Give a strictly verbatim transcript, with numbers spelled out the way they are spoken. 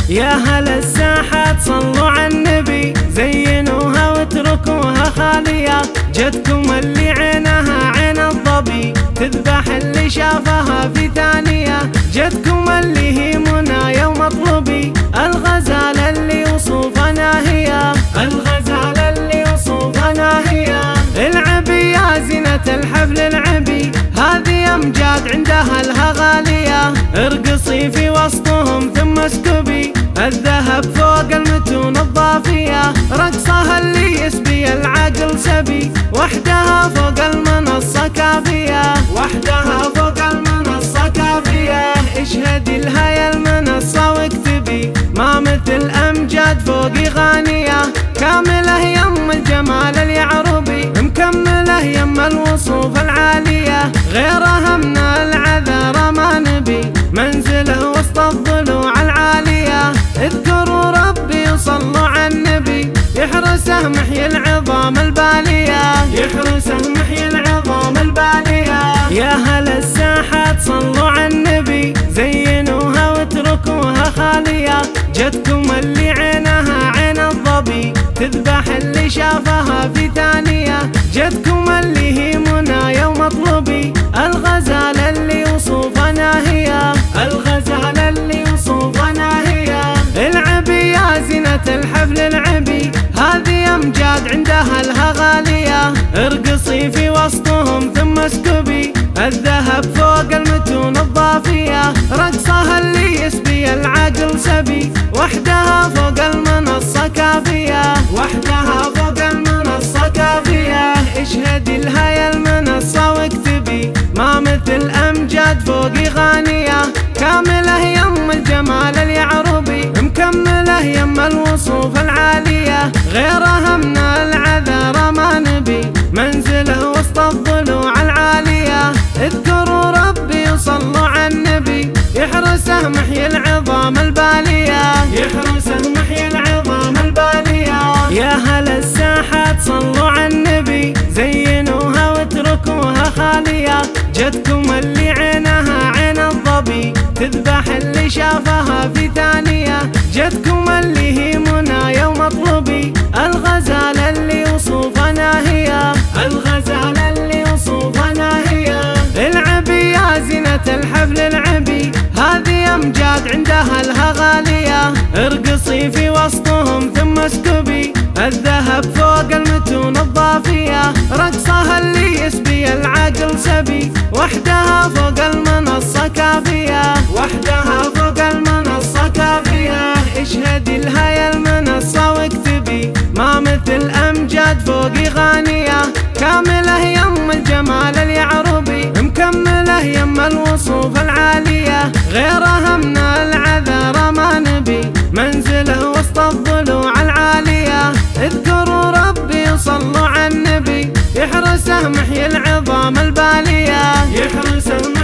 يا هل الساحات صلوا على النبي، زينوها واتركوها خالية. جتكم اللي عينها عين الظبي، تذبح اللي شافها في ثانية. جتكم اللي هي منايا ومطلبي، الغزالة اللي وصوفنا هي، الغزالة اللي وصوفنا هي. العبي يا زينة الحفل العبي، هذه أمجاد عندها لها غالية. ارقصي في وسطهم ثم اسكبي، الذهب فوق المتون الضافية. رقصها اللي يسبي العقل سبي، وحدها فوق المنصة كافية، وحدها فوق المنصة كافية. اشهدي لها يا المنصة واكتبي، ما مثل أمجاد فوقي غانية. كاملة يم الجمال اليعربي، مكملة يم الوصوف العالية. غيرها من العذارى ما نبي، منزله وسط الضلوع العالية. اذكروا ربي وصلوا على النبي، يحرسه محيي العظام البالية، يحرسه محيي العظام البالية. يا هل الساحات صلوا على النبي، زينوها واتركوها خالية. جتكم اللي عينها عين الظبي، تذبح اللي شافها في ثانية. جتكم اللي هي منايا ومطلبي، الغزالة اللي وصوفنا هي، الغزالة اللي وصوفنا هي. العبي يا زينة الحفل العبي، هذه أمجاد عندها لها غالية. ارقصي في وسطهم ثم اسكبي، الذهب فوق المتون الضافية. رقصها اللي يسبي العقل سبي، وحدها فوق المنصة كافية، وحدها فوق المنصة كافية. اشهدي لها يا المنصة واكتبي، ما مثل أمجاد فوقي غانية. كاملة يم الجمال اليعربي، مكملة يم الوصوف العالية. غيرها من العذارى ما نبي، منزله وسط الضلوع العالية. اذكروا ربي وصلوا على النبي، يحرسه محيي العظام البالية، يحرسه محيي العظام البالية. يا هل الساحات صلوا على النبي، زينوها واتركوها خالية. جتكم اللي عينها عين الظبي، تذبح اللي شافها في ثانية. جتكم اللي هي منايا ومطلبي، الغزالة اللي وصوفنا هي، الغزالة اللي وصوفنا هي. العبي يا زينة الحفل العبي، هذه أمجاد عندها لها غالية. ارقصي في وسطهم ثم اسكبي، الذهب فوق المتون الضافية. رقصها اللي يسبي العقل سبي، وحدها فوق المنصة كافية، وحدها فوق المنصة كافية. اشهدي لها يا المنصة واكتبي، ما مثل أمجاد فوقي غانية. كاملة يم الجمال اليعربي، مكملة يم الوصوف العالية. غيرها من العذارى ما نبي، منزله وسط الضلوع العالية. اذكروا ربي وصلوا على النبي، يحرسه محيي العظام البالية، يحرسه